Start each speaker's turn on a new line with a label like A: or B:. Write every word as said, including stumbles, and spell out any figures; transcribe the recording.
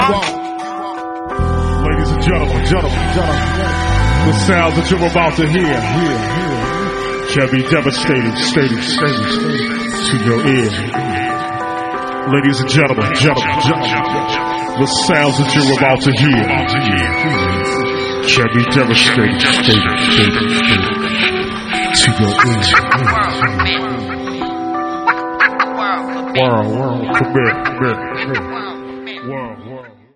A: Ladies and gentlemen, gentlemen, gentlemen, the sounds that you're about to hear, hear, hear, shall be devastating, stating, stating, stating to your ear. Ladies and gentlemen, gentlemen, gentlemen, the sounds that you're about to hear, shall be devastating, stating, stating, stating to your ear. World, world, come here, come here, come here. World, world.